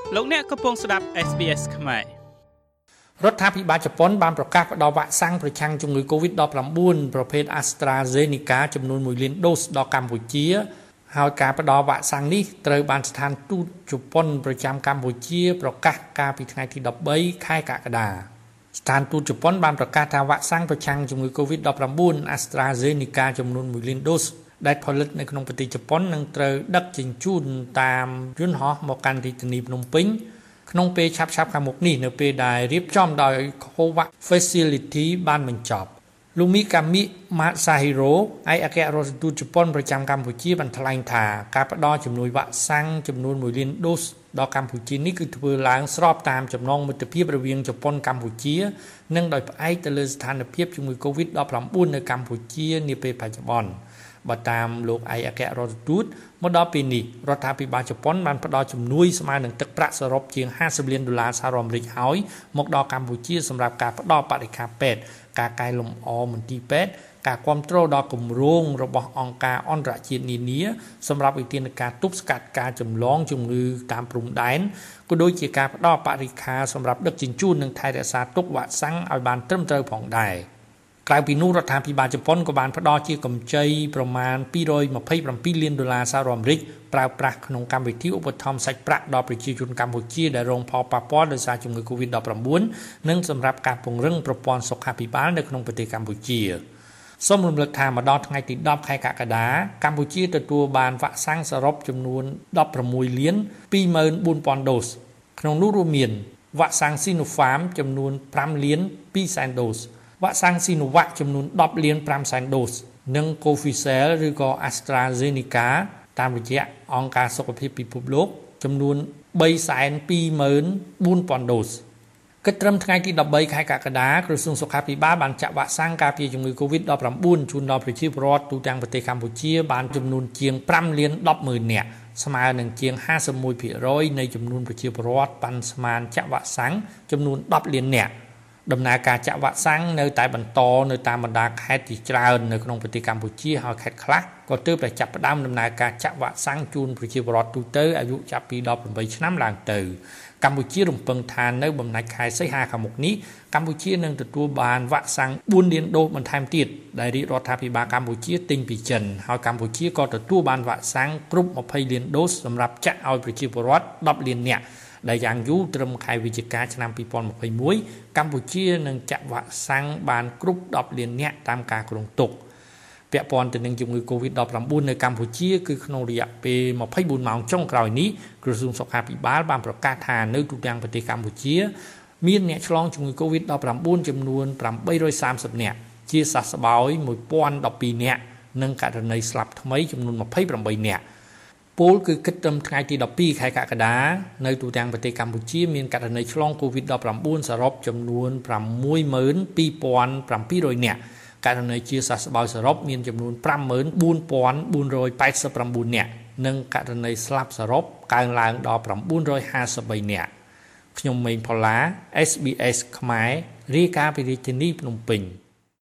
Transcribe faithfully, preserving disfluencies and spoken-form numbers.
លោកអ្នកកំពុងស្ដាប់ เอส บี เอส ខ្មែររដ្ឋាភិបាលជប៉ុនបានប្រកាសផ្តល់វ៉ាក់សាំងប្រឆាំងជំងឺ កូវីដ ដប់ប្រាំបួន ប្រភេទ AstraZeneca ចំនួនមួយលានដូសដល់កម្ពុជាហើយការផ្តល់វ៉ាក់សាំងនេះត្រូវបានស្ថានទូតជប៉ុនប្រចាំកម្ពុជាប្រកាសកាលពីថ្ងៃទីដប់បីខែកក្កដាស្ថានទូតជប៉ុនបានប្រកាសថាវ៉ាក់សាំងប្រឆាំងជំងឺ កូវីដ ដប់ប្រាំបួន AstraZeneca ចំនួនមួយលានដូសដែលផលិតនៅក្នុងប្រទេសជប៉ុននឹងត្រូវដឹកជញ្ជូនតាមយន្តហោះមកកាន់រាជធានីភ្នំពេញក្នុងពេលឆាប់ៗខាងមុខនេះនៅពេលដែលរៀបចំដោយ COVAX Facility បានបញ្ចប់លោកមីកាមីម៉ាសាហ៊ីរ៉ូឯកអគ្គរដ្ឋទូតជប៉ុនប្រចាំកម្ពុជាបានថ្លែងថាការផ្តល់ជំនួយវ៉ាក់សាំងចំនួនមួយលានដូសដល់កម្ពុជានេះគឺធ្វើឡើងស្របតាមចំណងមិត្តភាពរវាងជប៉ុនកម្ពុជានិងដោយផ្អែកទៅលើស្ថានភាពជំងឺ កូវីដ ដប់ប្រាំបួន នៅកម្ពុជានាពេលបច្ចុប្បន្នបើតាមលោកឯកអគ្គរដ្ឋទូតមកដល់ពេលនេះរដ្ឋាភិបាលជប៉ុនបានផ្តល់ជំនួយស្មើនឹងទឹកប្រាក់សរុបជាងហាសិបលានដុល្លារសហរដ្ឋអាមេរិកហើយមកដល់កម្ពុជាសម្រាប់ការផ្តល់បរិក្ខារពេទ្យការកែលម្អមន្ទីរពេទ្យការគាំទ្រដល់គម្រោងរបស់អង្គការអន្តរជាតិនានាសម្រាប់វិធានការទប់ស្កាត់ការចម្លងជំងឺតាមព្រំដែនក៏ដូចជាការផ្តល់បរិក្ខារសម្រាប់ដឹកជញ្ជូននិងថែរក្សាទុកវ៉ាក់សាំងឲ្យបានត្រឹមត្រូវផងដែរក្រៅពីនោះរដ្ឋាភិបាលជប៉ុនក៏បានផ្តល់ជាកម្ចីប្រមាណពីររយម្ភៃប្រាំពីរលានដុល្លារសហរដ្ឋអាមេរិកប្រើប្រាស់ក្នុងកម្មវិធីឧបត្ថម្ភសាច់ប្រាក់ដល់ប្រជាជនកម្ពុជាដែលរងផលប៉ះពាល់ដោយសារជំងឺ កូវីដ ដប់ប្រាំបួន និងសម្រាប់ការពង្រឹងប្រព័ន្ធសុខាភិបាលនៅក្នុងប្រទេសកម្ពុជាសូមរំលឹកថាមកដល់ថ្ងៃទីដប់ខែកក្កដាកម្ពុជាទទួលបានវ៉ាក់សាំងសរុបចំនួនដប់ប្រាំមួយលានពីរម៉ឺនបួនពាន់ដូសក្នុងនោះរួមមានវ៉ាក់សាំង Sinopharm ចំនួនប្រាំលានពីរសែនដូសវ៉ាក់សាំង Sinovac ចំនួនដប់លានប្រាំសែនដូសនិង Covishield ឬក៏ AstraZeneca តាមរយៈអង្គការសុខភាពពិភពលោកចំនួនបីសែនពីរម៉ឺនបួនពាន់ដូសគិតត្រឹមថ្ងៃទីដប់បីខែកក្កដាក្រសួងសុខាភិបាលបានចាក់វ៉ាក់សាំងការពារជំងឺ កូវីដ ដប់ប្រាំបួន ជូនដល់ប្រជាពលរដ្ឋទូទាំងប្រទេសកម្ពុជាបានចំនួនជាងប្រាំលានដប់ម៉ឺននាក់ស្មើនឹងជាងហាសិបមួយភាគរយនៃចំនួនប្រជាពលរដ្ឋប៉ាន់ស្មានចាក់វ៉ាក់សាំងចំនួនដប់លាននាក់ដំណើរការចាក់វ៉ាក់សាំងនៅតែបន្តនៅតាមបណ្ដាខេត្តជាច្រើននៅក្នុងប្រទេសកម្ពុជាហើយខេត្តខ្លះក៏ទើបតែចាប់ផ្ដើមដំណើរការចាក់វ៉ាក់សាំងជូនប្រជាពលរដ្ឋទូទៅអាយុចាប់ពីដប់ប្រាំបីឆ្នាំឡើងទៅកម្ពុជារំពឹងថានៅបំណាច់ខែសីហាខាងមុខនេះកម្ពុជានឹងទទួលបានវ៉ាក់សាំងបួនលានដូសបន្ថែមទៀតដែលរាជរដ្ឋាភិបាលកម្ពុជាទិញពីចិនហើយកម្ពុជាក៏ទទួលបានវ៉ាក់សាំងគ្រប់ម្ភៃលានដូសសម្រាប់ចាក់ឲ្យប្រជាពលរដ្ឋដប់លាននាក់ដែលយ៉ាងយូរត្រឹមខែវិច្ឆិកាឆ្នាំពីរពាន់ម្ភៃមួយកម្ពុជានឹងចាក់វ៉ាក់សាំងបានគ្រប់ដប់លាននាក់តាមការគ្រោងទុកពាក់ព័ន្ធទៅនឹងជំងឺ កូវីដ ដប់ប្រាំបួន នៅកម្ពុជាគឺក្នុងរយៈពេលម្ភៃបួនម៉ោងចុងក្រោយនេះក្រសួងសុខាភិបាលបានប្រកាសថានៅទូទាំងប្រទេសកម្ពុជាមានអ្នកឆ្លងជំងឺ កូវីដ ដប់ប្រាំបួន ចំនួនប្រាំបីរយសាមសិបនាក់ជាសះស្បើយមួយពាន់ដប់ពីរនាក់និងករណីស្លាប់ថ្មីចំនួនម្ភៃប្រាំបីនាក់ពលគឺគិតត្រឹមថ្ងៃទីដប់ពីរខែកក្កដានៅទូទាំងប្រទេសកម្ពុជាមានករណីឆ្លង កូវីដ ដប់ប្រាំបួន សរុបចំនួនប្រាំមួយម៉ឺនពីរពាន់ប្រាំពីររយនាក់ករណីជាសះស្បើយសរុបមានចំនួនប្រាំម៉ឺនបួនពាន់បួនរយប៉ែតសិបប្រាំបួននាក់និងករណីស្លាប់សរុបកើនឡើងដល់ប្រាំបួនរយហាសិបបីនាក់ខ្ញុំម៉េងផល្លា เอส บี เอส ខ្មែររាយការណ៍ពីរាជធានីភ្នំពេញ